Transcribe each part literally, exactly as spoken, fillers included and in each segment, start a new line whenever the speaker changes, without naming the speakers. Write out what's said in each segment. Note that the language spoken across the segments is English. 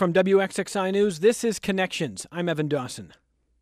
From W X X I News, this is Connections. I'm Evan Dawson.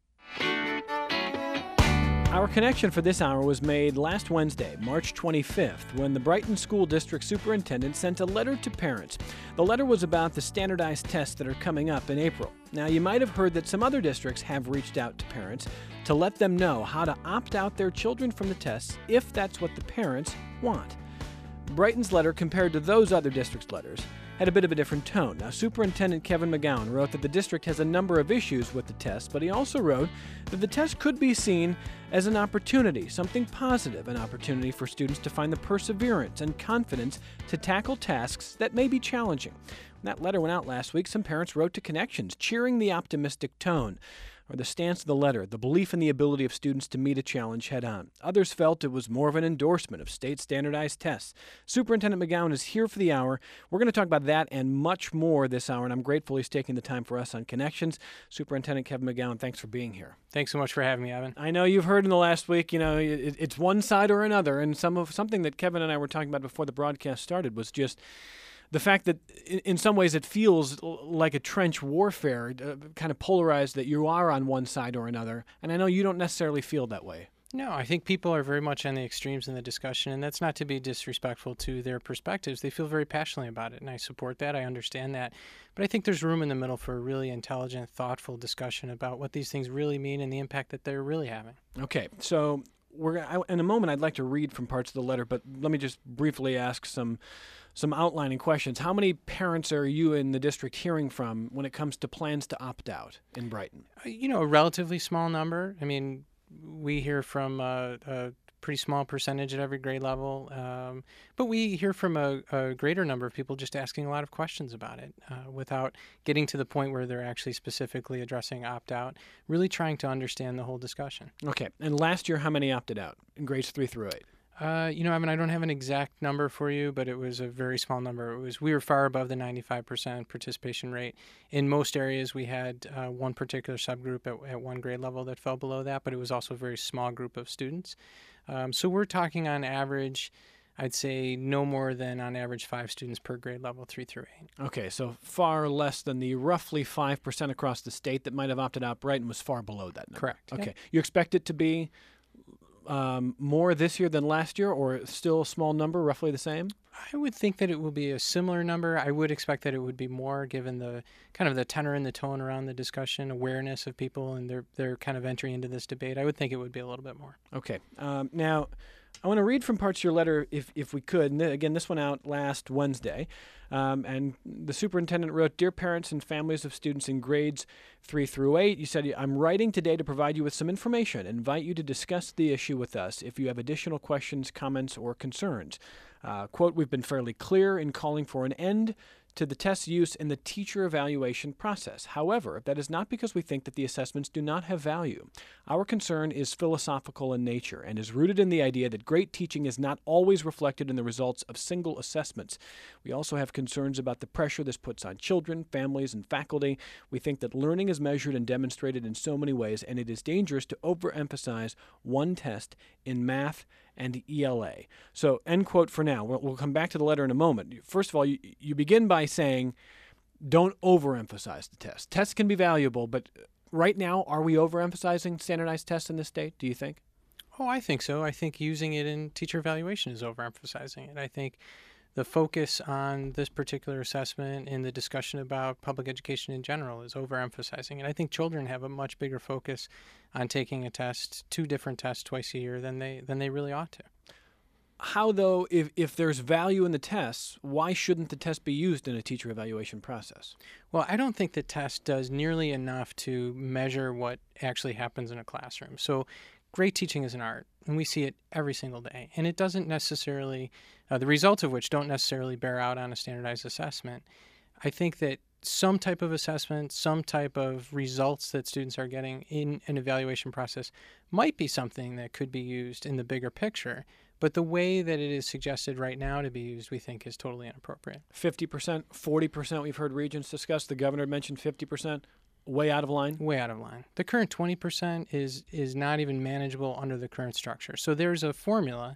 Our connection for this hour was made last Wednesday, March twenty-fifth, when the Brighton School District Superintendent sent a letter to parents. The letter was about the standardized tests that are coming up in April. Now, you might have heard that some other districts have reached out to parents to let them know how to opt out their children from the tests if that's what the parents want. Brighton's letter, compared to those other districts' letters, had a bit of a different tone. Now, Superintendent Kevin McGowan wrote that the district has a number of issues with the test, but he also wrote that the test could be seen as an opportunity, something positive, an opportunity for students to find the perseverance and confidence to tackle tasks that may be challenging. When that letter went out last week, some parents wrote to Connections, cheering the optimistic tone, or the stance of the letter, the belief in the ability of students to meet a challenge head-on. Others felt it was more of an endorsement of state standardized tests. Superintendent McGowan is here for the hour. We're going to talk about that and much more this hour, and I'm grateful he's taking the time for us on Connections. Superintendent Kevin McGowan, thanks for being here.
Thanks so much for having me, Evan.
I know you've heard in the last week, you know, it, it's one side or another, and some of something that Kevin and I were talking about before the broadcast started was just the fact that in some ways it feels like a trench warfare, uh, kind of polarized, that you are on one side or another. And I know you don't necessarily feel that way.
No, I think people are very much on the extremes in the discussion, and that's not to be disrespectful to their perspectives. They feel very passionately about it, and I support that. I understand that. But I think there's room in the middle for a really intelligent, thoughtful discussion about what these things really mean and the impact that they're really having.
Okay, so we're I, in a moment I'd like to read from parts of the letter, but let me just briefly ask some some outlining questions. How many parents are you in the district hearing from when it comes to plans to opt out in Brighton?
You know, a relatively small number. I mean, we hear from a, a pretty small percentage at every grade level, um, but we hear from a, a greater number of people just asking a lot of questions about it uh, without getting to the point where they're actually specifically addressing opt-out, really trying to understand the whole discussion.
Okay. And last year, how many opted out in grades three through eight?
Uh, you know, I mean, I don't have an exact number for you, but it was a very small number. It was we were far above the ninety-five percent participation rate. In most areas, we had uh, one particular subgroup at, at one grade level that fell below that, but it was also a very small group of students. Um, so we're talking on average, I'd say no more than on average five students per grade level, three through eight.
Okay, so far less than the roughly five percent across the state that might have opted out. Brighton was far below that number.
Correct.
Okay.
Yeah.
You expect it to be Um, more this year than last year, or still a small number, roughly the same?
I would think that it will be a similar number. I would expect that it would be more, given the kind of the tenor and the tone around the discussion, awareness of people, and their their kind of entry into this debate. I would think it would be a little bit more.
Okay. Um, now, I want to read from parts of your letter, if if we could. And again, this went out last Wednesday. Um, and the superintendent wrote, "Dear parents and families of students in grades three through eight, you said, I'm writing today to provide you with some information and invite you to discuss the issue with us if you have additional questions, comments, or concerns. Uh, quote, we've been fairly clear in calling for an end to the test use in the teacher evaluation process. However, that is not because we think that the assessments do not have value. Our concern is philosophical in nature and is rooted in the idea that great teaching is not always reflected in the results of single assessments. We also have concerns about the pressure this puts on children, families, and faculty. We think that learning is measured and demonstrated in so many ways, and it is dangerous to overemphasize one test in math and E L A." So, end quote for now. We'll, we'll come back to the letter in a moment. First of all, you, you begin by saying, don't overemphasize the test. Tests can be valuable, but right now, are we overemphasizing standardized tests in this state, do you think?
Oh, I think so. I think using it in teacher evaluation is overemphasizing it. I think the focus on this particular assessment and the discussion about public education in general is overemphasizing it. I think children have a much bigger focus on taking a test, two different tests twice a year, than they than they really ought to.
How, though, if, if there's value in the tests, why shouldn't the test be used in a teacher evaluation process?
Well, I don't think the test does nearly enough to measure what actually happens in a classroom. So great teaching is an art, and we see it every single day. And it doesn't necessarily, uh, the results of which don't necessarily bear out on a standardized assessment. I think that some type of assessment, some type of results that students are getting in an evaluation process might be something that could be used in the bigger picture. But the way that it is suggested right now to be used, we think, is totally inappropriate.
fifty percent, forty percent, we've heard regents discuss. The governor mentioned fifty percent. Way out of line?
Way out of line. The current twenty percent is is not even manageable under the current structure. So there's a formula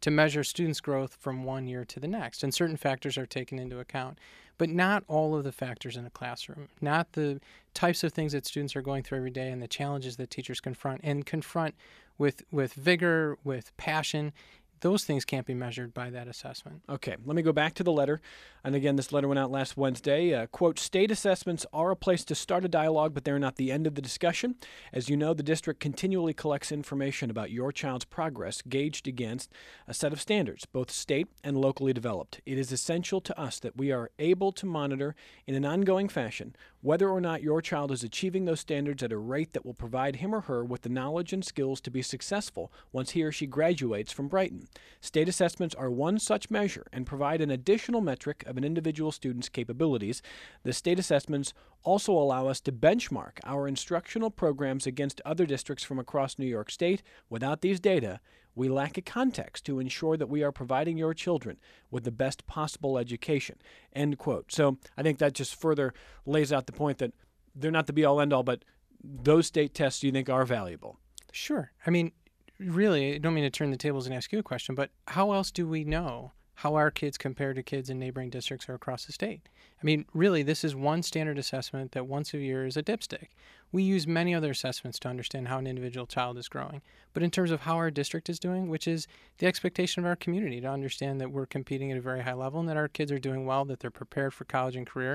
to measure students' growth from one year to the next, and certain factors are taken into account. But not all of the factors in a classroom, not the types of things that students are going through every day and the challenges that teachers confront and confront with, with vigor, with passion. Those things can't be measured by that assessment.
Okay, let me go back to the letter. And again, this letter went out last Wednesday. Uh, quote, state assessments are a place to start a dialogue, but they're not the end of the discussion. As you know, the district continually collects information about your child's progress gauged against a set of standards, both state and locally developed. It is essential to us that we are able to monitor in an ongoing fashion whether or not your child is achieving those standards at a rate that will provide him or her with the knowledge and skills to be successful once he or she graduates from Brighton. State assessments are one such measure and provide an additional metric of an individual student's capabilities. The state assessments also allow us to benchmark our instructional programs against other districts from across New York State. Without these data, we lack a context to ensure that we are providing your children with the best possible education. End quote. So I think that just further lays out the point that they're not the be-all, end-all, but those state tests you think are valuable.
Sure. I mean, really, I don't mean to turn the tables and ask you a question, but how else do we know how our kids compare to kids in neighboring districts or across the state? I mean, really, this is one standard assessment that once a year is a dipstick. We use many other assessments to understand how an individual child is growing. But in terms of how our district is doing, which is the expectation of our community to understand that we're competing at a very high level and that our kids are doing well, that they're prepared for college and career,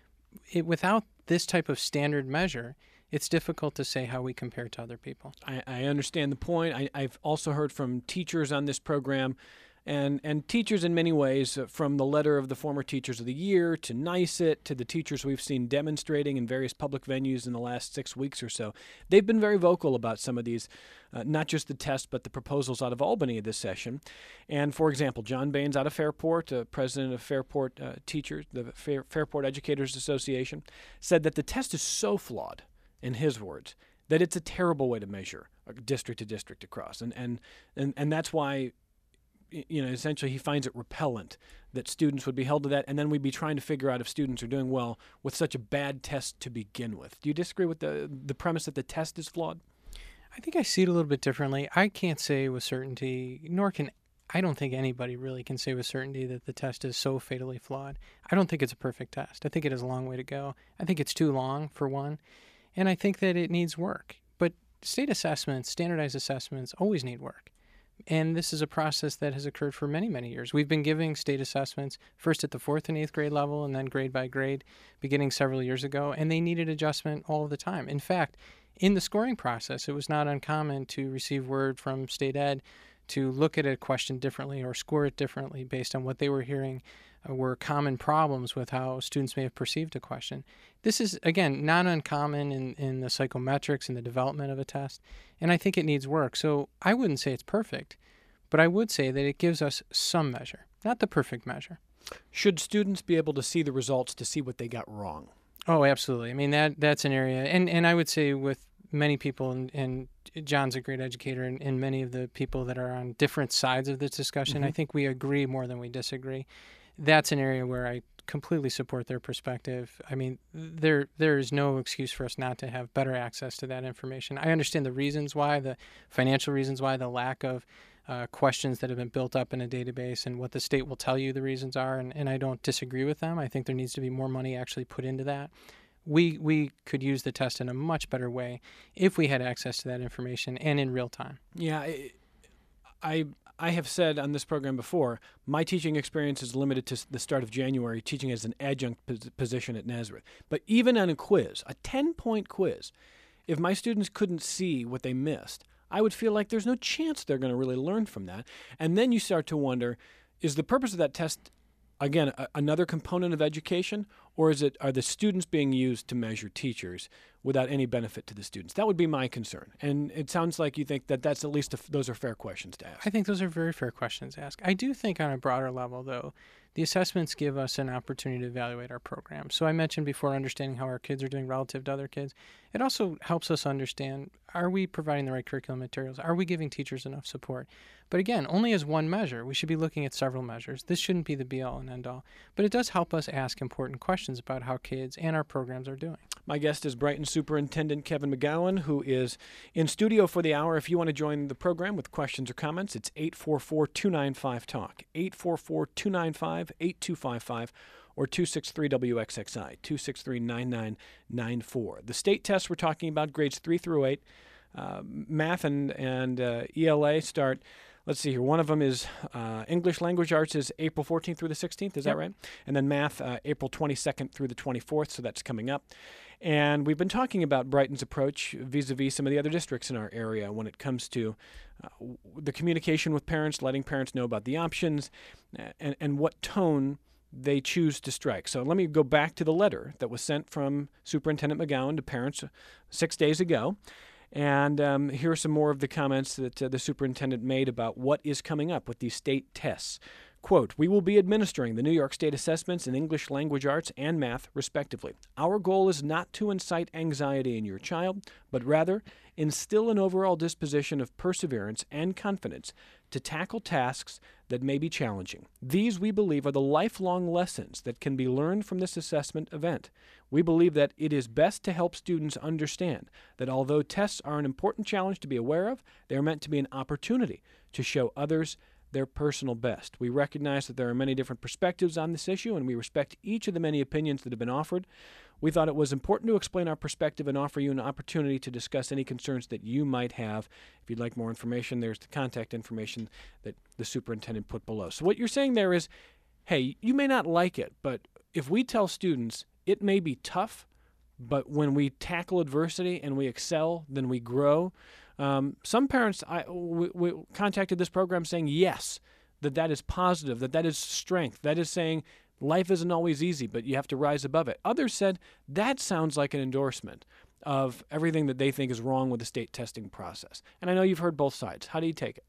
it, without this type of standard measure, it's difficult to say how we compare to other people.
I, I understand the point. I, I've also heard from teachers on this program, and, and teachers in many ways, uh, from the letter of the former Teachers of the Year to NYSUT to the teachers we've seen demonstrating in various public venues in the last six weeks or so. They've been very vocal about some of these, uh, not just the test, but the proposals out of Albany this session. And for example, John Baines out of Fairport, uh, president of Fairport uh, Teachers, the Fair, Fairport Educators Association, said that the test is so flawed, in his words, that it's a terrible way to measure district to district across. And, and, and, and that's why, you know, essentially he finds it repellent that students would be held to that, and then we'd be trying to figure out if students are doing well with such a bad test to begin with. Do you disagree with the, the premise that the test is flawed?
I think I see it a little bit differently. I can't say with certainty, nor can I don't think anybody really can say with certainty that the test is so fatally flawed. I don't think it's a perfect test. I think it has a long way to go. I think it's too long, for one. And I think that it needs work. But state assessments, standardized assessments, always need work. And this is a process that has occurred for many, many years. We've been giving state assessments first at the fourth and eighth grade level and then grade by grade beginning several years ago, and they needed adjustment all the time. In fact, in the scoring process, it was not uncommon to receive word from state ed to look at a question differently or score it differently based on what they were hearing uh, were common problems with how students may have perceived a question. This is, again, not uncommon in, in the psychometrics and the development of a test, and I think it needs work. So I wouldn't say it's perfect, but I would say that it gives us some measure, not the perfect measure.
Should students be able to see the results to see what they got wrong?
Oh, absolutely. I mean, that that's an area, and, and I would say with many people, and, and John's a great educator, and, and many of the people that are on different sides of this discussion, mm-hmm. I think we agree more than we disagree. That's an area where I completely support their perspective. I mean, there there is no excuse for us not to have better access to that information. I understand the reasons why, the financial reasons why, the lack of uh, questions that have been built up in a database, and what the state will tell you the reasons are, and, and I don't disagree with them. I think there needs to be more money actually put into that. We we could use the test in a much better way if we had access to that information and in real time.
Yeah, I I, I have said on this program before, my teaching experience is limited to the start of January, teaching as an adjunct pos- position at Nazareth. But even on a quiz, a ten-point quiz, if my students couldn't see what they missed, I would feel like there's no chance they're going to really learn from that. And then you start to wonder, is the purpose of that test, again, a, another component of education, or is it are the students being used to measure teachers without any benefit to the students? That would be my concern. And it sounds like you think that that's at least a, those are fair questions to ask.
I think those are very fair questions to ask. I do think on a broader level, though, the assessments give us an opportunity to evaluate our program. So I mentioned before understanding how our kids are doing relative to other kids. It also helps us understand, are we providing the right curriculum materials? Are we giving teachers enough support? But again, only as one measure. We should be looking at several measures. This shouldn't be the be-all and end-all. But it does help us ask important questions conversations about how kids and our programs are doing.
My guest is Brighton Superintendent Kevin McGowan, who is in studio for the hour. If you want to join the program with questions or comments, it's eight four four, two nine five, talk, eight four four, two nine five, eight two five five, or two six three W X X I, two six three, nine nine nine four. The state tests we're talking about, grades three through eight, uh, math and, and uh, E L A start. Let's see here. One of them is uh, English Language Arts is April fourteenth through the sixteenth. Is
Yep.
that right? And then math, uh, April twenty-second through the twenty-fourth, so that's coming up. And we've been talking about Brighton's approach vis-a-vis some of the other districts in our area when it comes to uh, w- the communication with parents, letting parents know about the options, uh, and, and what tone they choose to strike. So let me go back to the letter that was sent from Superintendent McGowan to parents six days ago. And um, here are some more of the comments that uh, the superintendent made about what is coming up with these state tests. Quote, "We will be administering the New York State assessments in English Language Arts and math, respectively. Our goal is not to incite anxiety in your child, but rather instill an overall disposition of perseverance and confidence to tackle tasks that may be challenging. These, we believe, are the lifelong lessons that can be learned from this assessment event. We believe that it is best to help students understand that although tests are an important challenge to be aware of, they are meant to be an opportunity to show others their personal best. We recognize that there are many different perspectives on this issue, and we respect each of the many opinions that have been offered. We thought it was important to explain our perspective and offer you an opportunity to discuss any concerns that you might have. If you'd like more information, there's the contact information that the superintendent put below." So what you're saying there is, hey, you may not like it, but if we tell students it may be tough, but when we tackle adversity and we excel, then we grow. Um, some parents I, we, we contacted this program saying yes, that that is positive, that that is strength, that is saying life isn't always easy, but you have to rise above it. Others said that sounds like an endorsement of everything that they think is wrong with the state testing process. And I know you've heard both sides. How do you take it?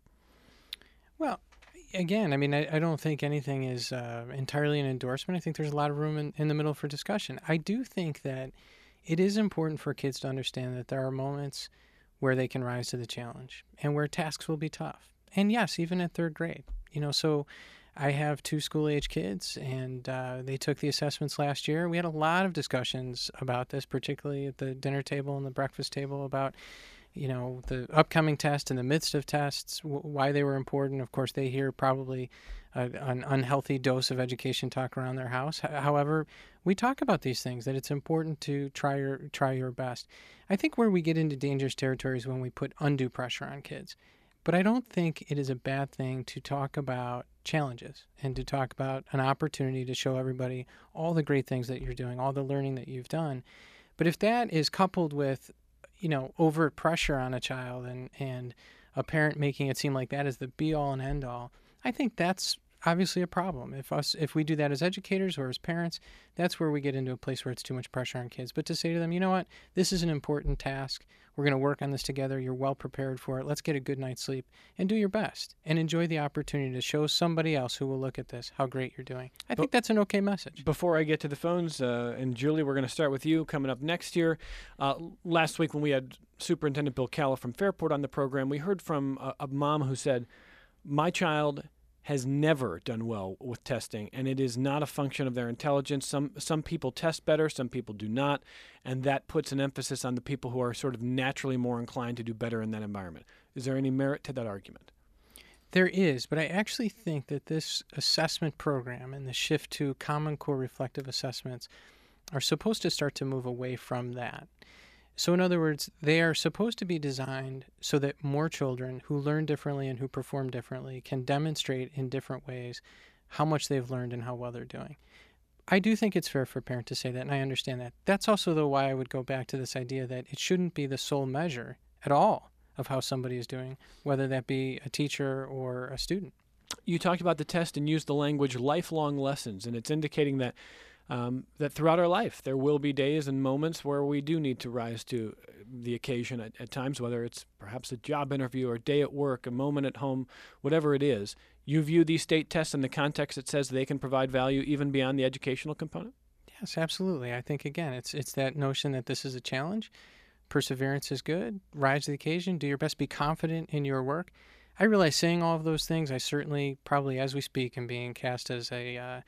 Well, again, I mean, I, I don't think anything is uh, entirely an endorsement. I think there's a lot of room in, in the middle for discussion. I do think that it is important for kids to understand that there are moments where they can rise to the challenge and where tasks will be tough. And yes, even at third grade, you know, so I have two school-age kids, and uh, they took the assessments last year. We had a lot of discussions about this, particularly at the dinner table and the breakfast table, about, you know, the upcoming test in the midst of tests, w- why they were important. Of course, they hear probably a, an unhealthy dose of education talk around their house. H- however, we talk about these things, that it's important to try your try your best. I think where we get into dangerous territory is when we put undue pressure on kids. But I don't think it is a bad thing to talk about challenges and to talk about an opportunity to show everybody all the great things that you're doing, all the learning that you've done. But if that is coupled with, you know, overt pressure on a child and, and a parent making it seem like that is the be-all and end-all, I think that's obviously a problem. If us, if we do that as educators or as parents, that's where we get into a place where it's too much pressure on kids. But to say to them, you know what, this is an important task. We're going to work on this together. You're well prepared for it. Let's get a good night's sleep and do your best and enjoy the opportunity to show somebody else who will look at this how great you're doing. I think that's an okay message.
Before I get to the phones, uh, and Julie, we're going to start with you coming up next year. Uh, last week when we had Superintendent Bill Calla from Fairport on the program, we heard from a, a mom who said, my child has never done well with testing, and it is not a function of their intelligence. Some some people test better, some people do not, and that puts an emphasis on the people who are sort of naturally more inclined to do better in that environment. Is there any merit to that argument?
There is, but I actually think that this assessment program and the shift to Common Core reflective assessments are supposed to start to move away from that. So in other words, they are supposed to be designed so that more children who learn differently and who perform differently can demonstrate in different ways how much they've learned and how well they're doing. I do think it's fair for a parent to say that, and I understand that. That's also, though, why I would go back to this idea that it shouldn't be the sole measure at all of how somebody is doing, whether that be a teacher or a student.
You talked about the test and used the language lifelong lessons, and it's indicating that Um, that throughout our life there will be days and moments where we do need to rise to the occasion at, at times, whether it's perhaps a job interview or a day at work, a moment at home, whatever it is. You view these state tests in the context that says they can provide value even beyond the educational component?
Yes, absolutely. I think, again, it's it's that notion that this is a challenge. Perseverance is good. Rise to the occasion. Do your best. Be confident in your work. I realize saying all of those things, I certainly, probably as we speak, am being cast as a uh,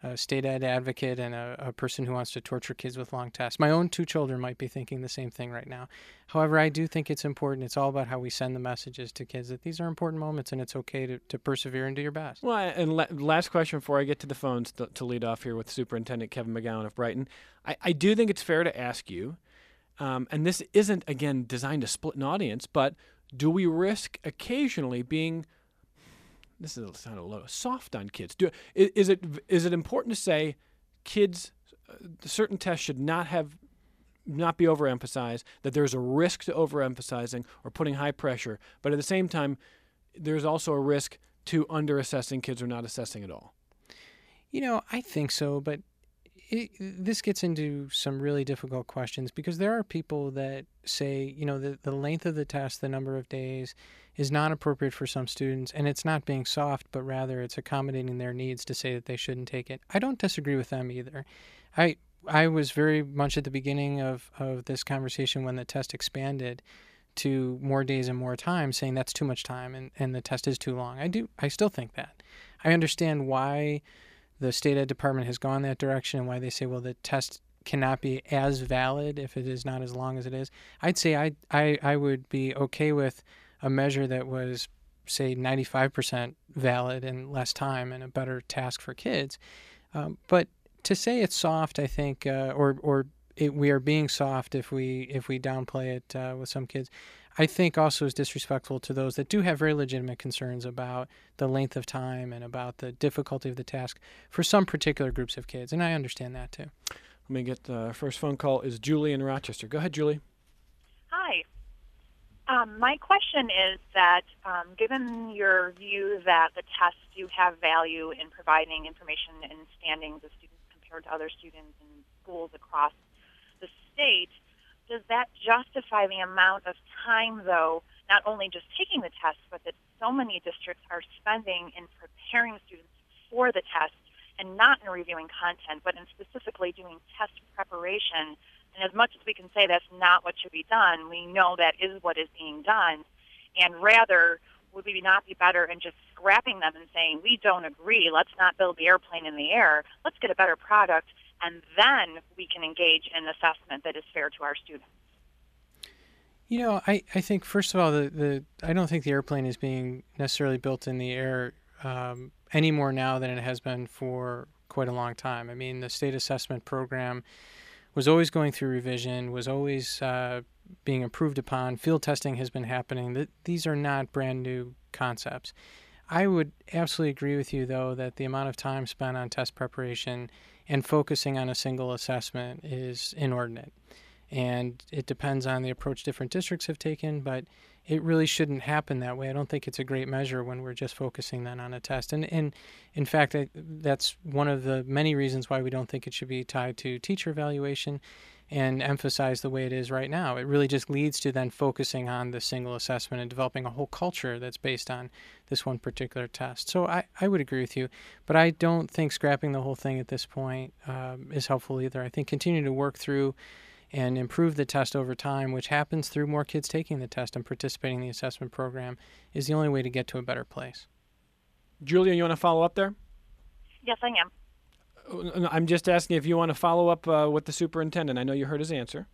a state ed advocate and a, a person who wants to torture kids with long tests. My own two children might be thinking the same thing right now. However, I do think it's important. It's all about how we send the messages to kids that these are important moments and it's okay to, to persevere and do your best.
Well, and la- last question before I get to the phones to, to lead off here with Superintendent Kevin McGowan of Brighton. I, I do think it's fair to ask you, um, and this isn't, again, designed to split an audience, but do we risk occasionally being, this is sound a little soft on kids? Do, is, is it is it important to say kids, uh, certain tests should not have, not be overemphasized, that there's a risk to overemphasizing or putting high pressure, but at the same time, there's also a risk to under-assessing kids or not assessing at all?
You know, I think so, but it, this gets into some really difficult questions because there are people that say, you know, the, the length of the test, the number of days, is not appropriate for some students, and it's not being soft, but rather it's accommodating their needs to say that they shouldn't take it. I don't disagree with them either. I I was very much at the beginning of, of this conversation when the test expanded to more days and more time, saying that's too much time and, and the test is too long. I do. I still think that. I understand why the state ed department has gone that direction and why they say, well, the test cannot be as valid if it is not as long as it is. I'd say I, I, I would be okay with a measure that was, say, ninety-five percent valid in less time and a better task for kids. Um, but to say it's soft, I think, uh, or or it, we are being soft if we if we downplay it uh, with some kids, I think also is disrespectful to those that do have very legitimate concerns about the length of time and about the difficulty of the task for some particular groups of kids, and I understand that too.
Let me get the uh, first phone call is Julie in Rochester. Go ahead, Julie.
Hi. Um, my question is that um, given your view that the tests do have value in providing information and standings of students compared to other students in schools across the state, does that justify the amount of time, though, not only just taking the test, but that so many districts are spending in preparing students for the test and not in reviewing content, but in specifically doing test preparation? And as much as we can say that's not what should be done, we know that is what is being done. And rather, would we not be better in just scrapping them and saying, we don't agree, let's not build the airplane in the air, let's get a better product, and then we can engage in assessment that is fair to our students?
You know, I, I think, first of all, the, the I don't think the airplane is being necessarily built in the air um, any more now than it has been for quite a long time. I mean, the state assessment program was always going through revision, was always uh, being improved upon. Field testing has been happening. Th- these are not brand new concepts. I would absolutely agree with you, though, that the amount of time spent on test preparation and focusing on a single assessment is inordinate. And it depends on the approach different districts have taken, but it really shouldn't happen that way. I don't think it's a great measure when we're just focusing then on a test. And, and in fact, I, that's one of the many reasons why we don't think it should be tied to teacher evaluation and emphasize the way it is right now. It really just leads to then focusing on the single assessment and developing a whole culture that's based on this one particular test. So I, I would agree with you, but I don't think scrapping the whole thing at this point um, is helpful either. I think continuing to work through and improve the test over time, which happens through more kids taking the test and participating in the assessment program, is the only way to get to a better place.
Julia, you want to follow up there?
Yes, I am.
I'm just asking if you want to follow up uh, with the superintendent. I know you heard his answer.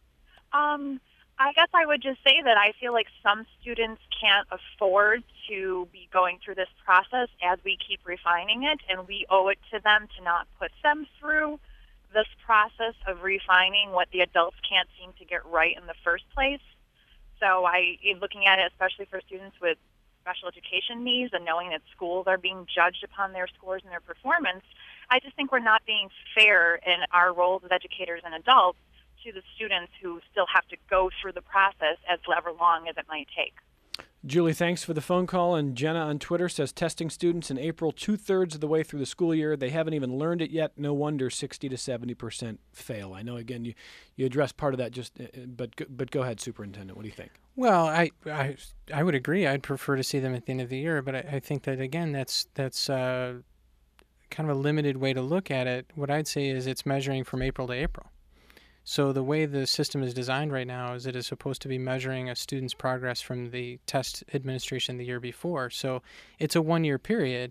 Um, I guess I would just say that I feel like some students can't afford to be going through this process as we keep refining it, and we owe it to them to not put them through this process of refining what the adults can't seem to get right in the first place. So I, looking at it, especially for students with special education needs and knowing that schools are being judged upon their scores and their performance, I just think we're not being fair in our roles as educators and adults to the students who still have to go through the process as however long as it might take.
Julie, thanks for the phone call. And Jenna on Twitter says testing students in April two-thirds of the way through the school year. They haven't even learned it yet. No wonder sixty to seventy percent fail. I know, again, you, you addressed part of that, just, but but go ahead, Superintendent. What do you think?
Well, I, I, I would agree. I'd prefer to see them at the end of the year, but I, I think that, again, that's that's uh, kind of a limited way to look at it. What I'd say is it's measuring from April to April. So the way the system is designed right now is it is supposed to be measuring a student's progress from the test administration the year before. So it's a one-year period.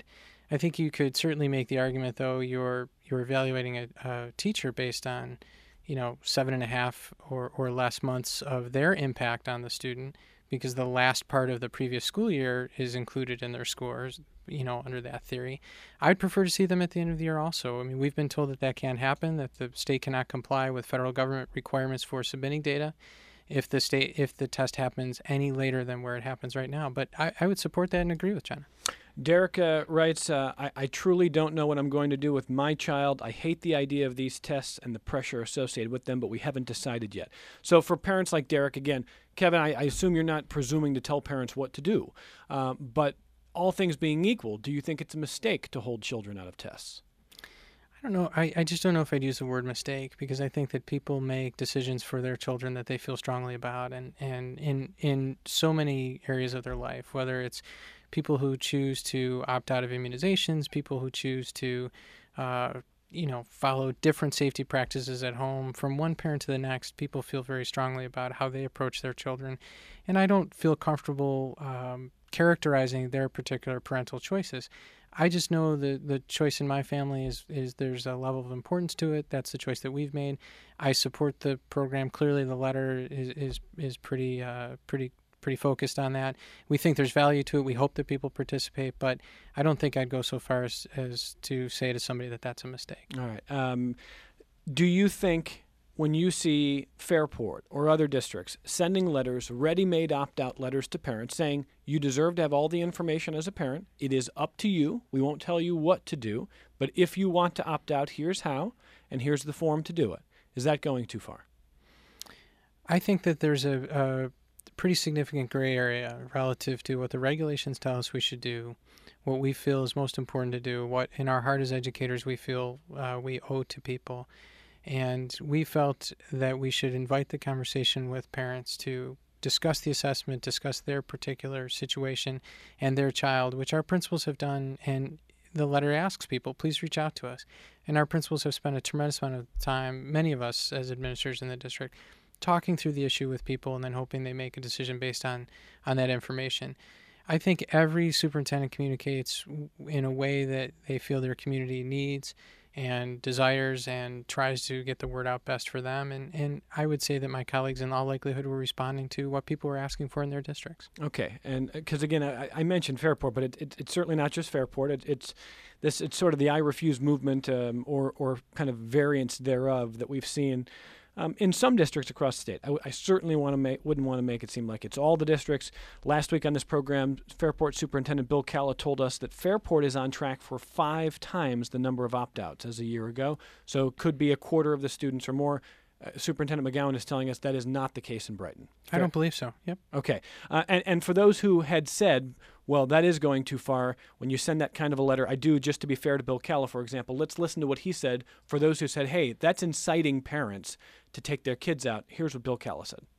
I think you could certainly make the argument, though, you're you're evaluating a, a teacher based on, you know, seven and a half or, or less months of their impact on the student, because the last part of the previous school year is included in their scores, you know, under that theory. I'd prefer to see them at the end of the year also. I mean, we've been told that that can't happen, that the state cannot comply with federal government requirements for submitting data if the state if the test happens any later than where it happens right now. But I, I would support that and agree with Jenna.
Derek uh, writes, uh, I, I truly don't know what I'm going to do with my child. I hate the idea of these tests and the pressure associated with them, but we haven't decided yet. So for parents like Derek, again, Kevin, I, I assume you're not presuming to tell parents what to do. Um, but all things being equal, do you think it's a mistake to hold children out of tests?
I don't know. I, I just don't know if I'd use the word mistake, because I think that people make decisions for their children that they feel strongly about, and, and in in so many areas of their life, whether it's people who choose to opt out of immunizations, people who choose to, uh, you know, follow different safety practices at home. From one parent to the next, people feel very strongly about how they approach their children. And I don't feel comfortable um, characterizing their particular parental choices. I just know the the choice in my family is, is there's a level of importance to it. That's the choice that we've made. I support the program. Clearly, the letter is is, is pretty uh, pretty pretty focused on that. We think there's value to it. We hope that people participate, but I don't think I'd go so far as, as to say to somebody that that's a mistake.
All right. Um, do you think when you see Fairport or other districts sending letters, ready-made opt-out letters to parents saying you deserve to have all the information as a parent, it is up to you, we won't tell you what to do, but if you want to opt out, here's how, and here's the form to do it. Is that going too far?
I think that there's a, a pretty significant gray area relative to what the regulations tell us we should do, what we feel is most important to do, what in our heart as educators we feel uh, we owe to people. And we felt that we should invite the conversation with parents to discuss the assessment, discuss their particular situation and their child, which our principals have done. And the letter asks people, please reach out to us. And our principals have spent a tremendous amount of time, many of us as administrators in the district, talking through the issue with people and then hoping they make a decision based on, on that information. I think every superintendent communicates in a way that they feel their community needs and desires and tries to get the word out best for them. And, and I would say that my colleagues in all likelihood were responding to what people were asking for in their districts.
Okay. And because, again, I, I mentioned Fairport, but it, it, it's certainly not just Fairport. It, it's this. It's sort of the I refuse movement um, or, or kind of variants thereof that we've seen Um, in some districts across the state. I, w- I certainly want to make, wouldn't want to make it seem like it's all the districts. Last week on this program, Fairport Superintendent Bill Calla told us that Fairport is on track for five times the number of opt-outs as a year ago, so it could be a quarter of the students or more. Uh, Superintendent McGowan is telling us that is not the case in Brighton.
Fair. I don't believe so. Yep.
Okay. Uh, and, and for those who had said, well, that is going too far, when you send that kind of a letter, I do, just to be fair to Bill Calla, for example, let's listen to what he said for those who said, hey, that's inciting parents to take their kids out. Here's what Bill Calla said.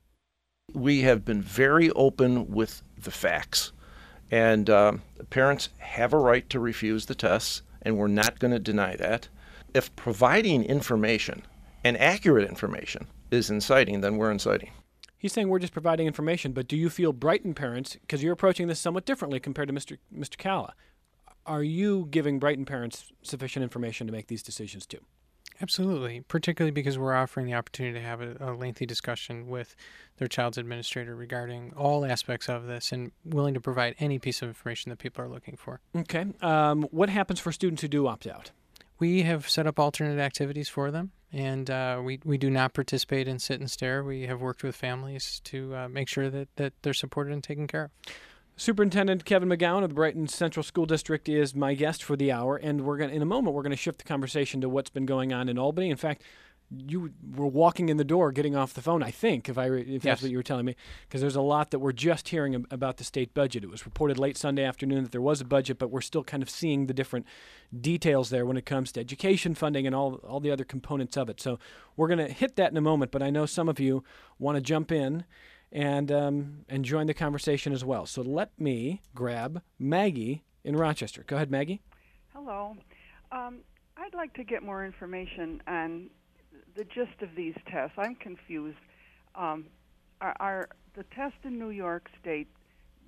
We have been very open with the facts, and um, parents have a right to refuse the tests, and we're not going to deny that. If providing information and accurate information is inciting, then we're inciting.
He's saying we're just providing information, but do you feel Brighton parents, because you're approaching this somewhat differently compared to Mister Mister Calla, are you giving Brighton parents sufficient information to make these decisions too?
Absolutely, particularly because we're offering the opportunity to have a, a lengthy discussion with their child's administrator regarding all aspects of this and willing to provide any piece of information that people are looking for.
Okay. Um, what happens for students who do opt out?
We have set up alternate activities for them, and uh, we, we do not participate in sit and stare. We have worked with families to uh, make sure that, that they're supported and taken care of.
Superintendent Kevin McGowan of the Brighton Central School District is my guest for the hour, and we're going in a moment we're going to shift the conversation to what's been going on in Albany. In fact, you were walking in the door, getting off the phone, I think, if I if
yes.
that's what you were telling me, because there's a lot that we're just hearing about the state budget. It was reported late Sunday afternoon that there was a budget, but we're still kind of seeing the different details there when it comes to education funding and all all the other components of it. So we're going to hit that in a moment, but I know some of you want to jump in and um, and join the conversation as well. So let me grab Maggie in Rochester. Go ahead, Maggie.
Hello. Um, I'd like to get more information on the gist of these tests. I'm confused. Um, are, are the tests in New York State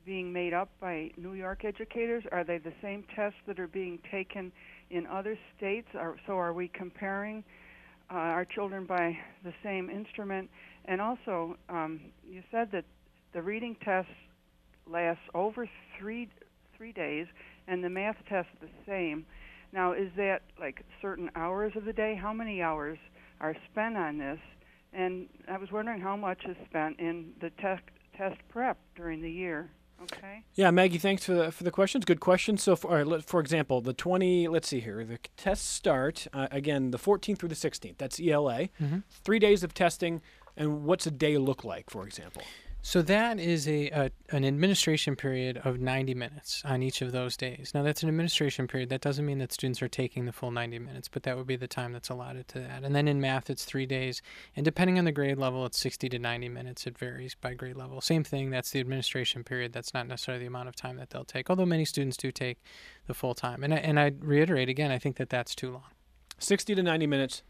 being made up by New York educators? Are they the same tests that are being taken in other states? Are, so are we comparing uh, our children by the same instrument? And also, um, you said that the reading test lasts over three three days, and the math test the same. Now, is that like certain hours of the day? How many hours are spent on this? And I was wondering how much is spent in the test test prep during the year. Okay.
Yeah, Maggie, thanks for the for the questions. Good questions. So, for, all right, let, for example, the twenty. Let's see here. The tests start uh, again the fourteenth through the sixteenth. That's E L A.
Mm-hmm.
Three days of testing. And what's a day look like, for example?
So that is a, a an administration period of ninety minutes on each of those days. Now, that's an administration period. That doesn't mean that students are taking the full ninety minutes, but that would be the time that's allotted to that. And then in math, it's three days. And depending on the grade level, it's sixty to ninety minutes. It varies by grade level. Same thing, that's the administration period. That's not necessarily the amount of time that they'll take, although many students do take the full time. And I, and I reiterate again, I think that that's too long.
sixty to ninety minutes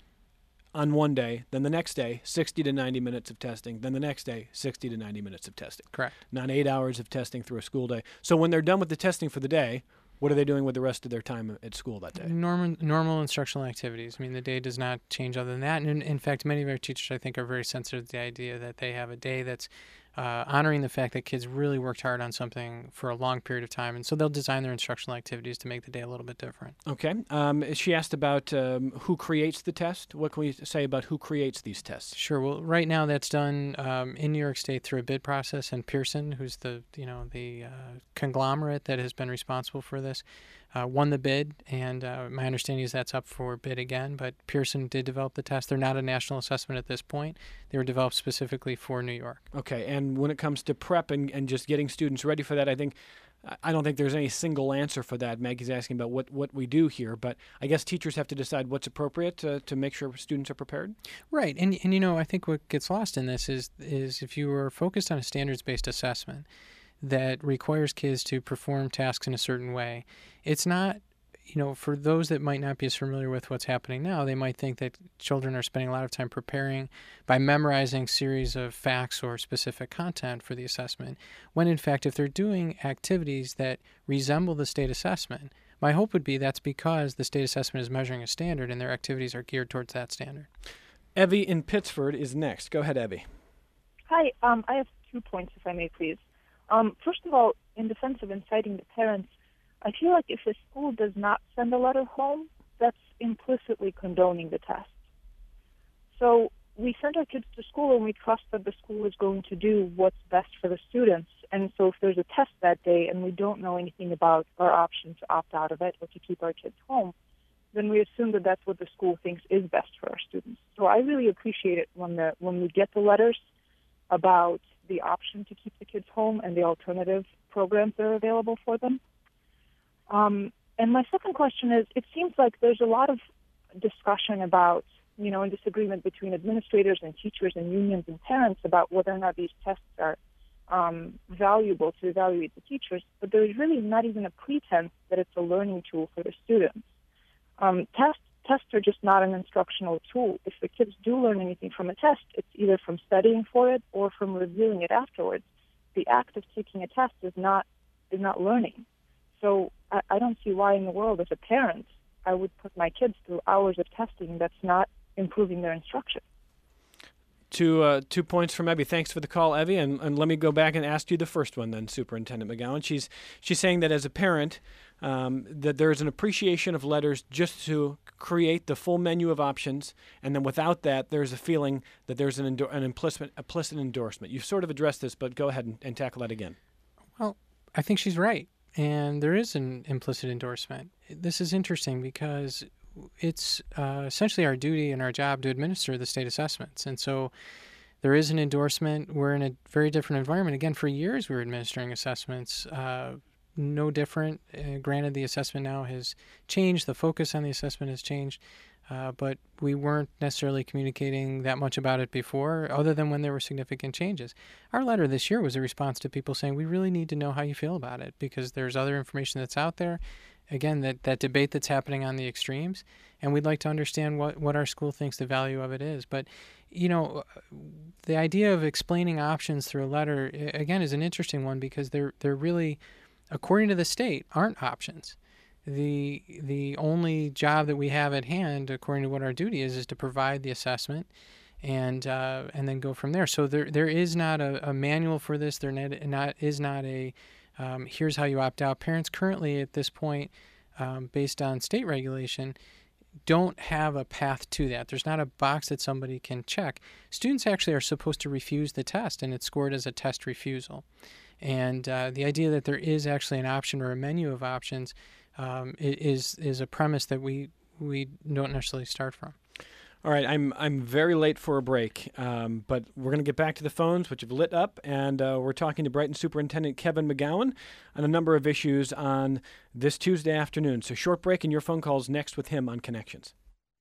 on one day, then the next day, sixty to ninety minutes of testing, then the next day, sixty to ninety minutes of testing.
Correct.
Not eight hours of testing through a school day. So when they're done with the testing for the day, what are they doing with the rest of their time at school that day?
Normal, normal instructional activities. I mean, the day does not change other than that. And in, in fact, many of our teachers, I think, are very sensitive to the idea that they have a day that's uh, honoring the fact that kids really worked hard on something for a long period of time. And so they'll design their instructional activities to make the day a little bit different.
Okay. Um, she asked about um, who creates the test. What can we say about who creates these tests?
Sure. Well, right now that's done um, in New York State through a bid process, and Pearson, who's the you know the uh, conglomerate that has been responsible for this, uh, won the bid. And uh, my understanding is that's up for bid again. But Pearson did develop the test. They're not a national assessment at this point. They were developed specifically for New York.
Okay. And when it comes to prep and, and just getting students ready for that, I think I don't think there's any single answer for that. Maggie's asking about what, what we do here, but I guess teachers have to decide what's appropriate to, to make sure students are prepared.
Right, and and you know I think what gets lost in this is is if you are focused on a standards-based assessment that requires kids to perform tasks in a certain way, it's not. You know, for those that might not be as familiar with what's happening now, they might think that children are spending a lot of time preparing by memorizing series of facts or specific content for the assessment, when in fact, if they're doing activities that resemble the state assessment, my hope would be that's because the state assessment is measuring a standard and their activities are geared towards that standard.
Evie in Pittsford is next. Go ahead, Evie.
Hi, um, I have two points, if I may, please. Um, first of all, in defense of inciting the parents, I feel like if the school does not send a letter home, that's implicitly condoning the test. So we send our kids to school and we trust that the school is going to do what's best for the students. And so if there's a test that day and we don't know anything about our option to opt out of it or to keep our kids home, then we assume that that's what the school thinks is best for our students. So I really appreciate it when the when we get the letters about the option to keep the kids home and the alternative programs that are available for them. Um, and my second question is, it seems like there's a lot of discussion about, you know, and disagreement between administrators and teachers and unions and parents about whether or not these tests are um, valuable to evaluate the teachers, but there's really not even a pretense that it's a learning tool for the students. Um, tests, tests are just not an instructional tool. If the kids do learn anything from a test, it's either from studying for it or from reviewing it afterwards. The act of taking a test is not is not learning. So I, I don't see why in the world, as a parent, I would put my kids through hours of testing that's not improving their instruction.
Two uh, two points from Evie. Thanks for the call, Evie. And, and let me go back and ask you the first one then, Superintendent McGowan. She's she's saying that as a parent, um, that there is an appreciation of letters just to create the full menu of options, and then without that, there's a feeling that there's an, endor- an implicit, implicit endorsement. You've sort of addressed this, but go ahead and, and tackle that again.
Well, I think she's right. And there is an implicit endorsement. This is interesting because it's uh, essentially our duty and our job to administer the state assessments. And so there is an endorsement. We're in a very different environment. Again, for years we were administering assessments, uh, no different. Uh, granted, the assessment now has changed. The focus on the assessment has changed. Uh, but we weren't necessarily communicating that much about it before, other than when there were significant changes. Our letter this year was a response to people saying, we really need to know how you feel about it, because there's other information that's out there, again, that, that debate that's happening on the extremes, and we'd like to understand what, what our school thinks the value of it is. But, you know, the idea of explaining options through a letter, again, is an interesting one because they're they're really, according to the state, aren't options. The the only job that we have at hand, according to what our duty is, is to provide the assessment and uh, and then go from there. So there there is not a, a manual for this. There not, not is not a um, here's how you opt out. Parents currently at this point, um, based on state regulation, don't have a path to that. There's not a box that somebody can check. Students actually are supposed to refuse the test, and it's scored as a test refusal. And uh, the idea that there is actually an option or a menu of options um, is is a premise that we we don't necessarily start from.
All right, I'm I'm very late for a break, um, but we're going to get back to the phones, which have lit up, and uh, we're talking to Brighton Superintendent Kevin McGowan on a number of issues on this Tuesday afternoon. So short break and your phone calls next with him on Connections.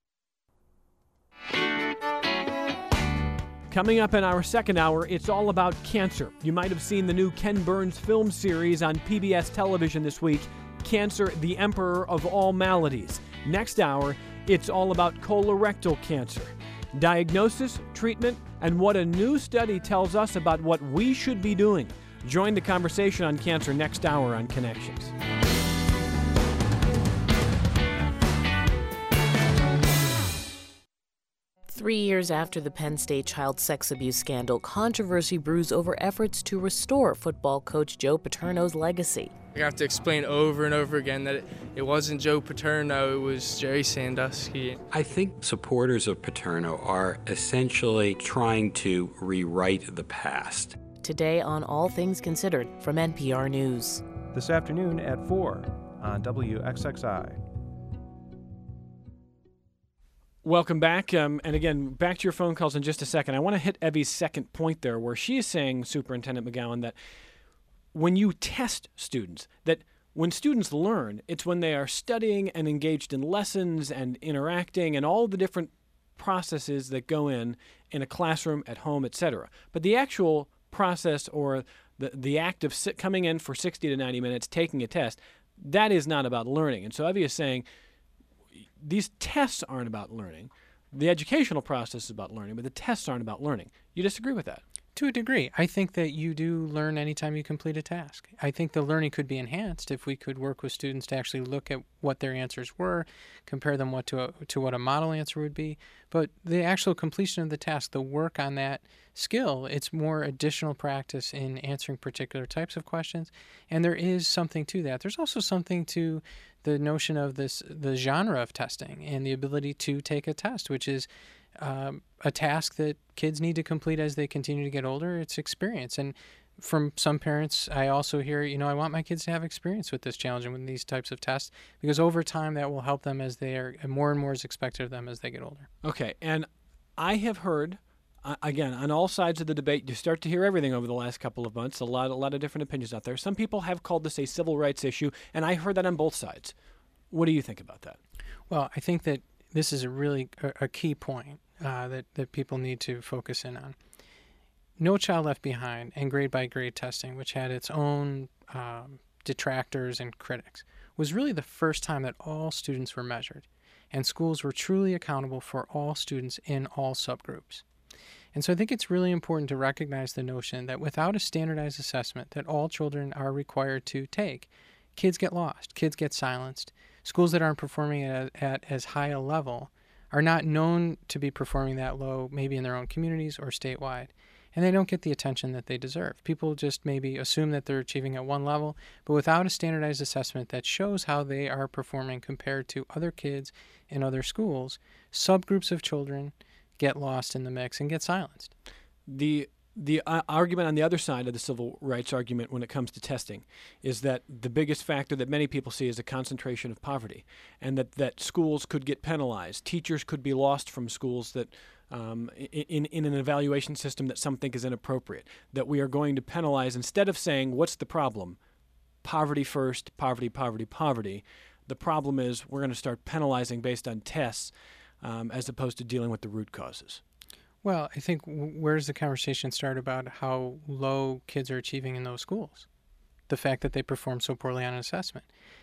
Coming up in our second hour, it's all about cancer. You might have seen the new Ken Burns film series on P B S television this week, Cancer, the Emperor of All Maladies. Next hour, it's all about colorectal cancer. Diagnosis, treatment, and what a new study tells us about what we should be doing. Join the conversation on cancer next hour on Connections.
Three years after the Penn State child sex abuse scandal, controversy brews over efforts to restore football coach Joe Paterno's legacy.
I have to explain over and over again that it, it wasn't Joe Paterno, it was Jerry Sandusky.
I think supporters of Paterno are essentially trying to rewrite the past.
Today on All Things Considered from N P R News.
This afternoon at four on W X X I.
Welcome back. Um, and again, back to your phone calls in just a second. I want to hit Evie's second point there, where she is saying, Superintendent McGowan, that when you test students, that when students learn, it's when they are studying and engaged in lessons and interacting and all the different processes that go in in a classroom, at home, et cetera. But the actual process or the, the act of sit, coming in for sixty to ninety minutes, taking a test, that is not about learning. And so Evie is saying, these tests aren't about learning. The educational process is about learning, but the tests aren't about learning. You disagree with that?
To a degree. I think that you do learn anytime you complete a task. I think the learning could be enhanced if we could work with students to actually look at what their answers were, compare them what to, a, to what a model answer would be. But the actual completion of the task, the work on that skill, it's more additional practice in answering particular types of questions. And there is something to that. There's also something to the notion of this, the genre of testing and the ability to take a test, which is Um, a task that kids need to complete as they continue to get older. It's experience. And from some parents, I also hear, you know, I want my kids to have experience with this challenge and with these types of tests, because over time that will help them as they are, and more and more is expected of them as they get older.
Okay. And I have heard, uh, again, on all sides of the debate, you start to hear everything over the last couple of months, a lot, a lot of different opinions out there. Some people have called this a civil rights issue, and I heard that on both sides. What do you think about that?
Well, I think that this is a really a, a key point uh, that, that people need to focus in on. No Child Left Behind and grade-by-grade testing, which had its own um, detractors and critics, was really the first time that all students were measured, and schools were truly accountable for all students in all subgroups. And so I think it's really important to recognize the notion that without a standardized assessment that all children are required to take, kids get lost, kids get silenced. Schools that aren't performing at, at as high a level are not known to be performing that low, maybe in their own communities or statewide, and they don't get the attention that they deserve. People just maybe assume that they're achieving at one level, but without a standardized assessment that shows how they are performing compared to other kids in other schools, subgroups of children get lost in the mix and get silenced.
The The uh, argument on the other side of the civil rights argument when it comes to testing is that the biggest factor that many people see is a concentration of poverty, and that, that schools could get penalized. Teachers could be lost from schools that um, in, in an evaluation system that some think is inappropriate, that we are going to penalize instead of saying, what's the problem? Poverty first, poverty, poverty, poverty. The problem is we're going to start penalizing based on tests um, as opposed to dealing with the root causes.
Well, I think where does the conversation start about how low kids are achieving in those schools? The fact that they perform so poorly on an assessment.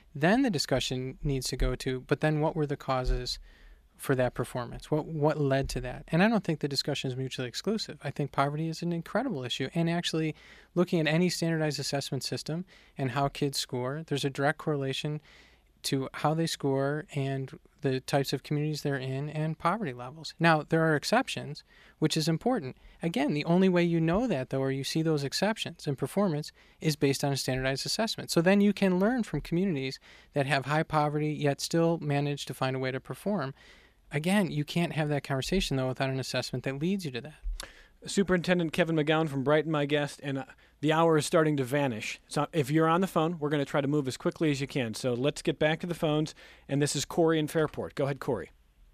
Then the discussion needs to go to, but then what were the causes for that performance? What what led to that? And I don't think the discussion is mutually exclusive. I think poverty is an incredible issue. And actually, looking at any standardized assessment system and how kids score, there's a direct correlation to how they score and the types of communities they're in and poverty levels. Now, there are exceptions, which is important. Again, the only way you know that, though, or you see those exceptions in performance is based on a standardized assessment. So then you can learn from communities that have high poverty yet still manage to find a way to perform. Again, you can't have that conversation, though, without an assessment that leads you to that.
Superintendent Kevin McGowan from Brighton, my guest, and uh, the hour is starting to vanish. So if you're on the phone, we're going to try to move as quickly as you can. So let's get back to the phones, and this is Corey in Fairport. Go ahead, Corey.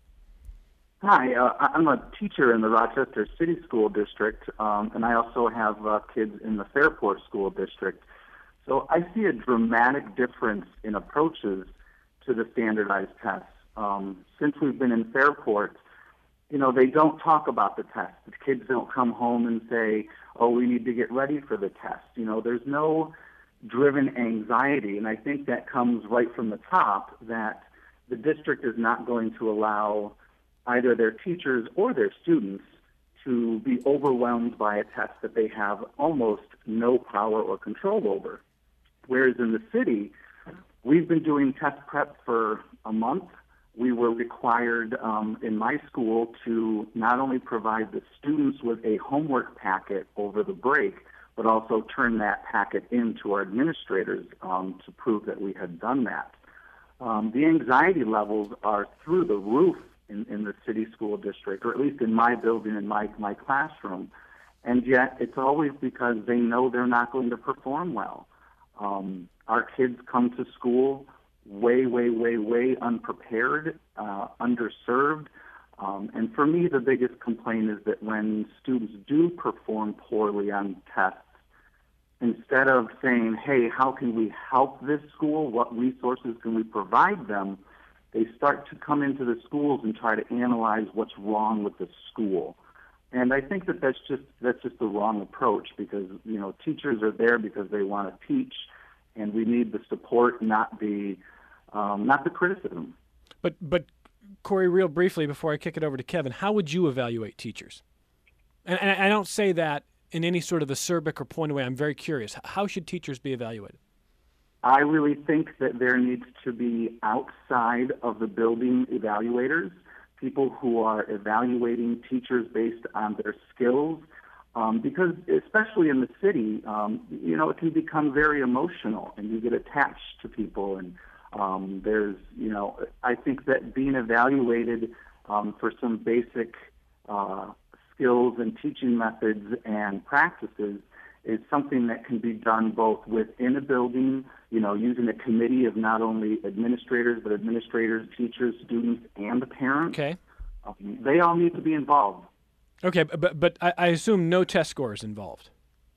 Hi, uh, I'm a teacher in the Rochester City School District, um, and I also have uh, kids in the Fairport School District. So I see a dramatic difference in approaches to the standardized tests. Um, since we've been in Fairport, you know, they don't talk about the test. The kids don't come home and say, oh, we need to get ready for the test. You know, there's no driven anxiety, and I think that comes right from the top, that the district is not going to allow either their teachers or their students to be overwhelmed by a test that they have almost no power or control over. Whereas in the city, we've been doing test prep for a month. We were required um, in my school to not only provide the students with a homework packet over the break, but also turn that packet in to our administrators um, to prove that we had done that. Um, the anxiety levels are through the roof in, in the city school district, or at least in my building, in my, my classroom. And yet it's always because they know they're not going to perform well. Um, our kids come to school way, way, way, way unprepared, uh, underserved. Um, and for me, the biggest complaint is that when students do perform poorly on tests, instead of saying, hey, how can we help this school? What resources can we provide them? They start to come into the schools and try to analyze what's wrong with the school. And I think that that's just that's just the wrong approach, because, you know, teachers are there because they want to teach, and we need the support, not the um, not the criticism.
But but Corey, real briefly before I kick it over to Kevin, how would you evaluate teachers? And, and I don't say that in any sort of acerbic or pointed way. I'm very curious. How should teachers be evaluated?
I really think that there needs to be outside of the building evaluators, people who are evaluating teachers based on their skills, um, because especially in the city, um, you know, it can become very emotional, and you get attached to people. And um, there's, you know, I think that being evaluated um, for some basic uh, skills and teaching methods and practices is something that can be done both within a building, you know, using a committee of not only administrators, but administrators, teachers, students, and the parents.
Okay.
Um, they all need to be involved.
Okay, but but I, I assume no test scores involved.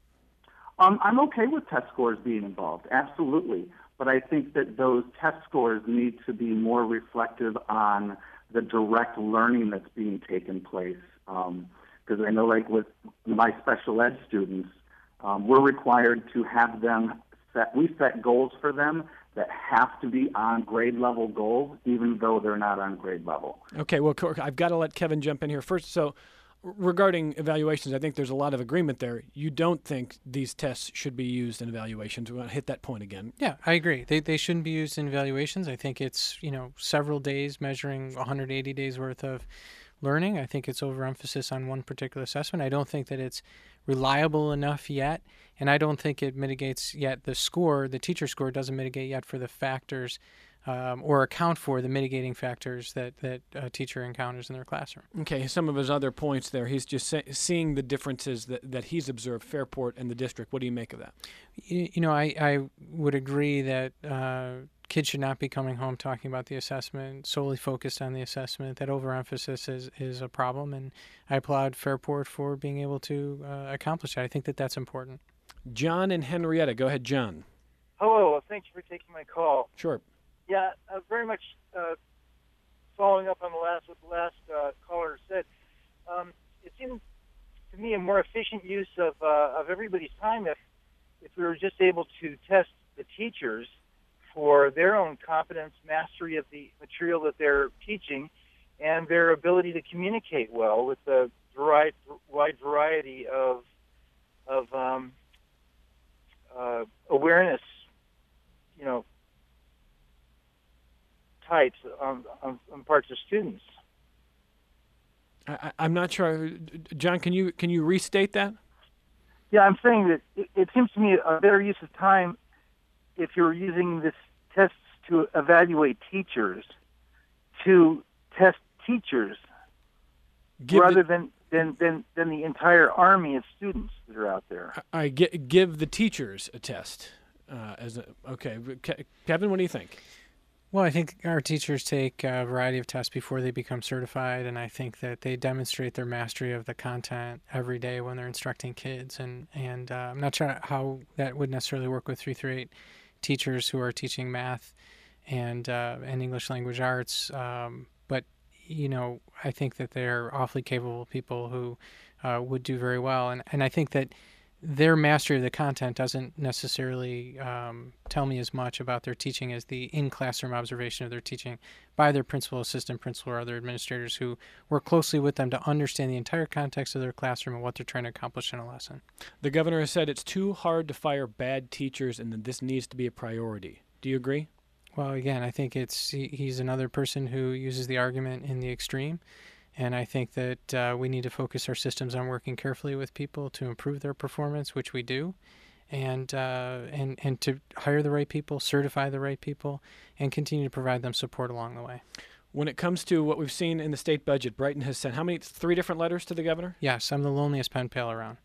Um, I'm okay with test scores being involved, absolutely. But I think that those test scores need to be more reflective on the direct learning that's being taken place. Because um, I know, like with my special ed students, um, we're required to have them set, we set goals for them that have to be on grade level goals, even though they're not on grade level.
Okay, well, I've got to let Kevin jump in here first. So regarding evaluations, I think there's a lot of agreement there. You don't think these tests should be used in evaluations. We want to hit that point again.
Yeah, I agree. They they shouldn't be used in evaluations. I think it's, you know, several days measuring one hundred eighty days worth of learning. I think it's overemphasis on one particular assessment. I don't think that it's reliable enough yet, and I don't think it mitigates yet the score. The teacher score doesn't mitigate yet for the factors um, or account for the mitigating factors that, that a teacher encounters in their classroom.
Okay, some of his other points there, he's just say, seeing the differences that, that he's observed, Fairport and the district. What do you make of that?
You, you know, I, I would agree that uh, kids should not be coming home talking about the assessment, solely focused on the assessment. That overemphasis is, is a problem, and I applaud Fairport for being able to uh, accomplish that. I think that that's important.
John and Henrietta. Go ahead, John.
Hello. Thank you for taking my call.
Sure.
Yeah, uh, very much uh, following up on the last what the last uh, caller said. Um, it seems to me a more efficient use of uh, of everybody's time if if we were just able to test the teachers for their own competence, mastery of the material that they're teaching, and their ability to communicate well with the wide, wide variety of of um, uh, awareness, you know, types on, on, on parts of students.
I, I'm not sure, John. Can you can you restate that?
Yeah, I'm saying that it, it seems to me a better use of time if you're using this tests to evaluate teachers to test teachers
Give
rather
the,
than, than, than, than the entire army of students that are out there.
I, I gi- give the teachers a test. Uh, as a, okay, Ke- Kevin, what do you think?
Well, I think our teachers take a variety of tests before they become certified, and I think that they demonstrate their mastery of the content every day when they're instructing kids. And, and uh, I'm not sure how that would necessarily work with three through eight teachers who are teaching math and uh, and English language arts, um, but you know, I think that they're awfully capable people who uh, would do very well, and and I think that their mastery of the content doesn't necessarily um, tell me as much about their teaching as the in-classroom observation of their teaching by their principal, assistant principal, or other administrators who work closely with them to understand the entire context of their classroom and what they're trying to accomplish in a lesson.
The governor has said it's too hard to fire bad teachers and that this needs to be a priority. Do you agree?
Well, again, I think it's he, he's another person who uses the argument in the extreme. And I think that uh, we need to focus our systems on working carefully with people to improve their performance, which we do, and uh, and and to hire the right people, certify the right people, and continue to provide them support along the way.
When it comes to what we've seen in the state budget, Brighton has sent how many? Three different letters to the governor?
Yes, I'm the loneliest pen pal around.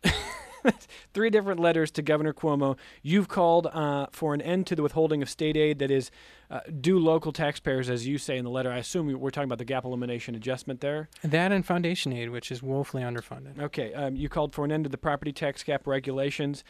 Three different letters to Governor Cuomo. You've called uh, for an end to the withholding of state aid that is uh, due local taxpayers, as you say in the letter. I assume we're talking about the gap elimination adjustment there?
That and foundation aid, which is woefully underfunded.
Okay. Um, you called for an end to the property tax cap regulations,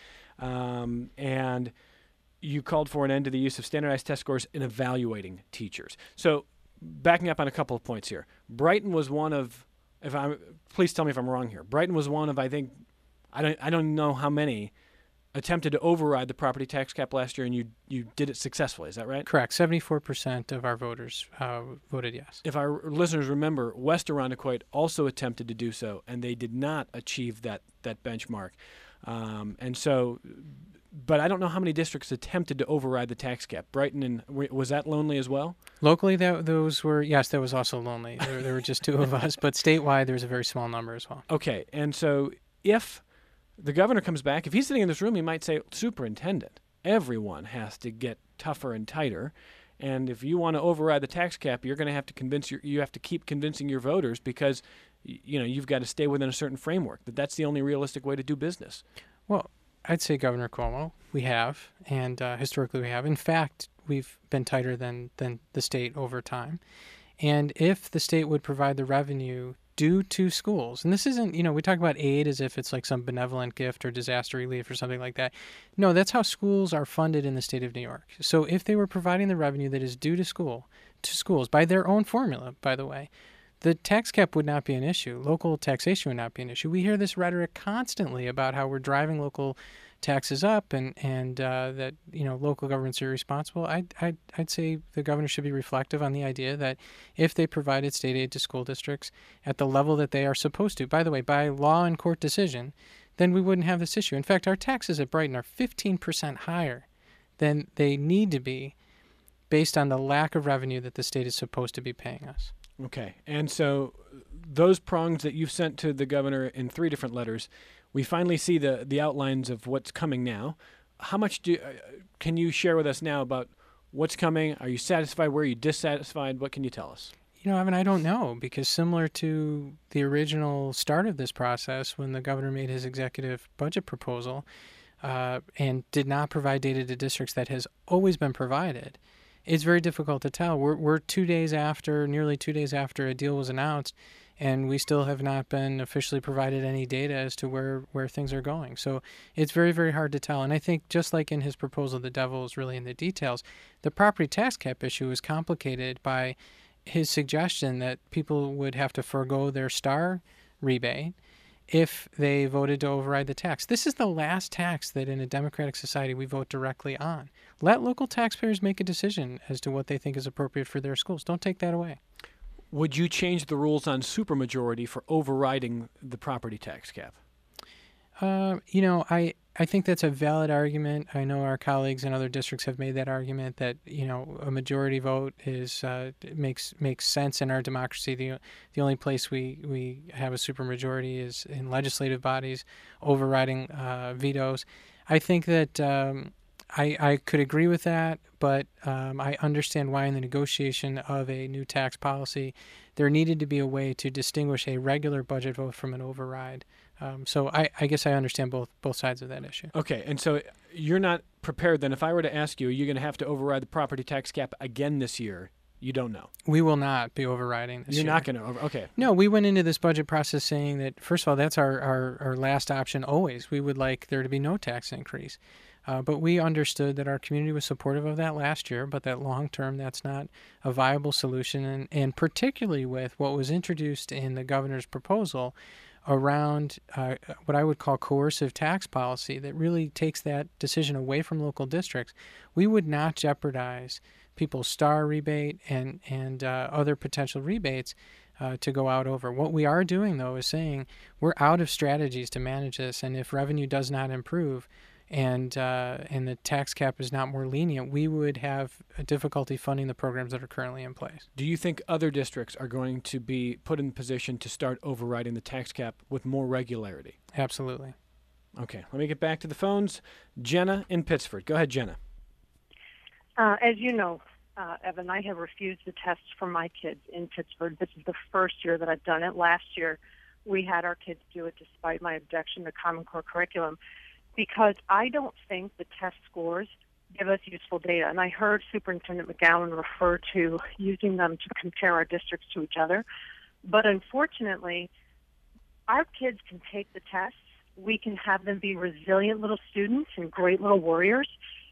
um, and you called for an end to the use of standardized test scores in evaluating teachers. So backing up on a couple of points here. Brighton was one of, if I'm, please tell me if I'm wrong here. Brighton was one of, I think, I don't I don't know how many attempted to override the property tax cap last year, and you you did it successfully. Is that right?
Correct. seventy-four percent of our voters uh, voted yes.
If our listeners remember, West Irondequoit also attempted to do so, and they did not achieve that that benchmark. Um, and so, but I don't know how many districts attempted to override the tax cap. Brighton and was that lonely as well?
Locally, that those were yes, that was also lonely. There, there were just two of us, but statewide, there's a very small number as well.
Okay, and so if the governor comes back, if he's sitting in this room, he might say, Superintendent, everyone has to get tougher and tighter. And if you want to override the tax cap, you're going to have to convince your, you have to keep convincing your voters because, you know, you've got to stay within a certain framework, that that's the only realistic way to do business.
Well, I'd say Governor Cuomo, we have, and uh, historically we have. In fact, we've been tighter than, than the state over time. And if the state would provide the revenue due to schools, and this isn't, you know, we talk about aid as if it's like some benevolent gift or disaster relief or something like that. No, that's how schools are funded in the state of New York. So if they were providing the revenue that is due to school, to schools, by their own formula, by the way, the tax cap would not be an issue. Local taxation would not be an issue. We hear this rhetoric constantly about how we're driving local taxes up and, and uh, that, you know, local governments are responsible. I'd, I'd, I'd say the governor should be reflective on the idea that if they provided state aid to school districts at the level that they are supposed to, by the way, by law and court decision, then we wouldn't have this issue. In fact, our taxes at Brighton are fifteen percent higher than they need to be based on the lack of revenue that the state is supposed to be paying us.
Okay. And so those prongs that you've sent to the governor in three different letters, we finally see the, the outlines of what's coming now. How much do uh, can you share with us now about what's coming? Are you satisfied? Where are you dissatisfied? What can you tell us?
You know, Evan, I don't know, because similar to the original start of this process when the governor made his executive budget proposal uh, and did not provide data to districts that has always been provided, it's very difficult to tell. We're, we're two days after, nearly two days after a deal was announced, and we still have not been officially provided any data as to where, where things are going. So it's very, very hard to tell. And I think just like in his proposal, the devil is really in the details. The property tax cap issue is complicated by his suggestion that people would have to forego their STAR rebate if they voted to override the tax. This is the last tax that in a democratic society we vote directly on. Let local taxpayers make a decision as to what they think is appropriate for their schools. Don't take that away.
Would you change the rules on supermajority for overriding the property tax cap?
Uh, you know, I, I think that's a valid argument. I know our colleagues in other districts have made that argument that, you know, a majority vote is uh, makes makes sense in our democracy. The the only place we, we have a supermajority is in legislative bodies overriding uh, vetoes. I think that um, I, I could agree with that, but um, I understand why in the negotiation of a new tax policy, there needed to be a way to distinguish a regular budget vote from an override. Um, so I, I guess I understand both both sides of that issue.
Okay, and so you're not prepared then. If I were to ask you, are you going to have to override the property tax cap again this year? You don't know.
We will not be overriding this
You're
year.
not going to over. Okay.
No, we went into this budget process saying that, first of all, that's our, our, our last option always. We would like there to be no tax increase. Uh, but we understood that our community was supportive of that last year, but that long term, that's not a viable solution. And, and particularly with what was introduced in the governor's proposal around uh, what I would call coercive tax policy that really takes that decision away from local districts, we would not jeopardize people's STAR rebate and, and uh, other potential rebates uh, to go out over. What we are doing, though, is saying we're out of strategies to manage this, and if revenue does not improve, and uh, and the tax cap is not more lenient, we would have a difficulty funding the programs that are currently in place.
Do you think other districts are going to be put in position to start overriding the tax cap with more regularity?
Absolutely.
Okay, let me get back to the phones. Jenna in Pittsford. Go ahead, Jenna.
Uh, as you know, uh, Evan, I have refused the tests for my kids in Pittsburgh. This is the first year that I've done it. Last year, we had our kids do it despite my objection to Common Core curriculum, because I don't think the test scores give us useful data. And I heard Superintendent McGowan refer to using them to compare our districts to each other. But unfortunately, our kids can take the tests. We can have them be resilient little students and great little warriors.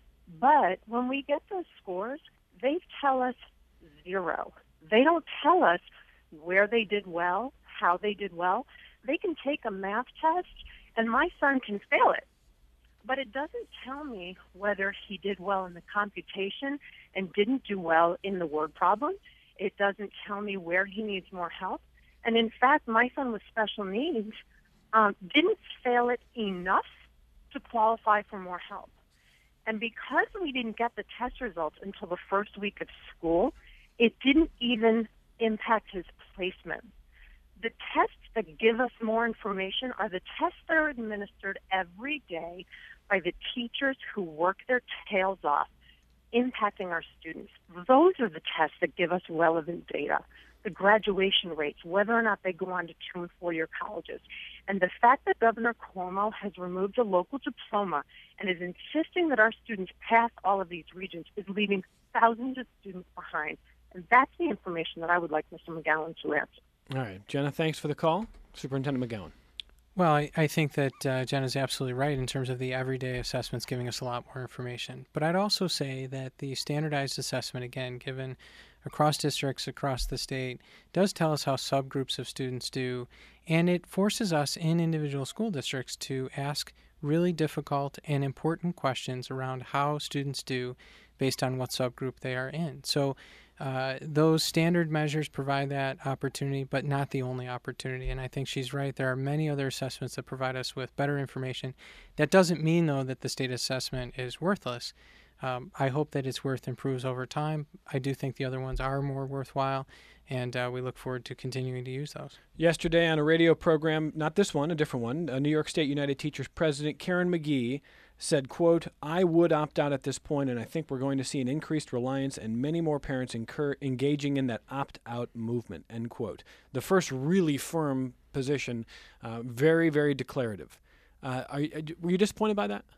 But when we get those scores, they tell us zero. They don't tell us where they did well, how they did well. They can take a math test, and my son can fail it. But it doesn't tell me whether he did well in the computation and didn't do well in the word problem. It doesn't tell me where he needs more help. And in fact, my son with special needs um, didn't fail it enough to qualify for more help. And because we didn't get the test results until the first week of school, it didn't even impact his placement. The tests that give us more information are the tests that are administered every day by the teachers who work their tails off, impacting our students. Those are the tests that give us relevant data. The graduation rates, whether or not they go on to two and four-year colleges. And the fact that Governor Cuomo has removed a local diploma and is insisting that our students pass all of these regions is leaving thousands of students behind. And that's the information that I would like Mister McGowan to answer.
All right. Jenna, thanks for the call. Superintendent McGowan.
Well, I, I think that uh, Jen is absolutely right in terms of the everyday assessments giving us a lot more information. But I'd also say that the standardized assessment, again, given across districts, across the state, does tell us how subgroups of students do, and it forces us in individual school districts to ask really difficult and important questions around how students do based on what subgroup they are in. So uh, those standard measures provide that opportunity, but not the only opportunity. And I think she's right. There are many other assessments that provide us with better information. That doesn't mean, though, that the state assessment is worthless. Um, I hope that its worth improves over time. I do think the other ones are more worthwhile, and uh, we look forward to continuing to use those.
Yesterday on a radio program, not this one, a different one, a New York State United Teachers President Karen McGee said, quote, "I would opt out at this point, and I think we're going to see an increased reliance and many more parents incur engaging in that opt-out movement," end quote. The first really firm position, uh, very, very declarative. Uh, are, were you disappointed by that?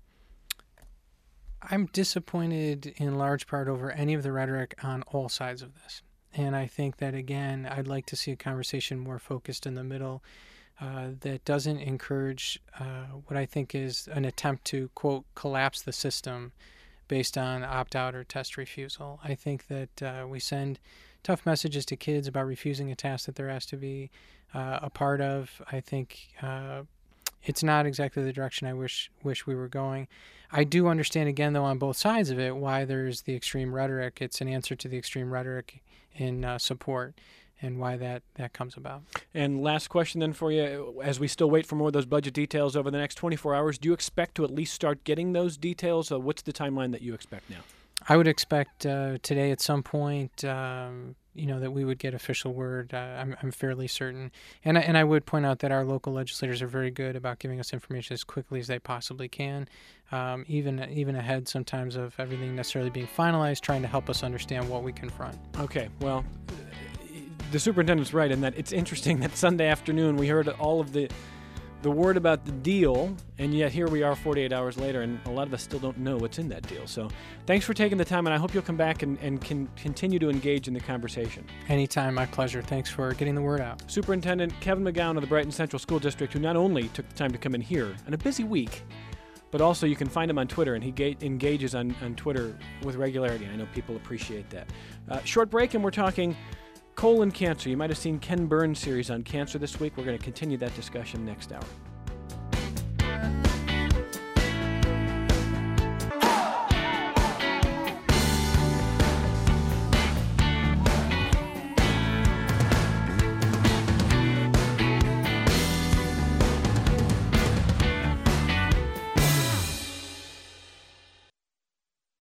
I'm disappointed in large part over any of the rhetoric on all sides of this. And I think that, again, I'd like to see a conversation more focused in the middle uh, that doesn't encourage uh, what I think is an attempt to, quote, collapse the system based on opt-out or test refusal. I think that uh, we send tough messages to kids about refusing a task that they're asked to be uh, a part of. I think uh, it's not exactly the direction I wish wish we were going. I do understand, again, though, on both sides of it, why there's the extreme rhetoric. It's an answer to the extreme rhetoric in uh, support, and why that, that comes about.
And last question then for you, as we still wait for more of those budget details over the next twenty-four hours, do you expect to at least start getting those details? Uh, what's the timeline that you expect now?
I would expect uh, today at some point, um, you know, that we would get official word. Uh, I'm, I'm fairly certain. And I, and I would point out that our local legislators are very good about giving us information as quickly as they possibly can, um, even even ahead sometimes of everything necessarily being finalized, trying to help us understand what we confront.
Okay, well, the superintendent's right in that it's interesting that Sunday afternoon we heard all of the the word about the deal, and yet here we are forty-eight hours later, and a lot of us still don't know what's in that deal. So thanks for taking the time, and I hope you'll come back and, and can continue to engage in the conversation.
Anytime, my pleasure. Thanks for getting the word out.
Superintendent Kevin McGowan of the Brighton Central School District, who not only took the time to come in here on a busy week, but also you can find him on Twitter, and he ga- engages on, on Twitter with regularity. I know people appreciate that. Uh, short break, and we're talking colon cancer. You might have seen Ken Burns' series on cancer this week. We're going to continue that discussion next hour.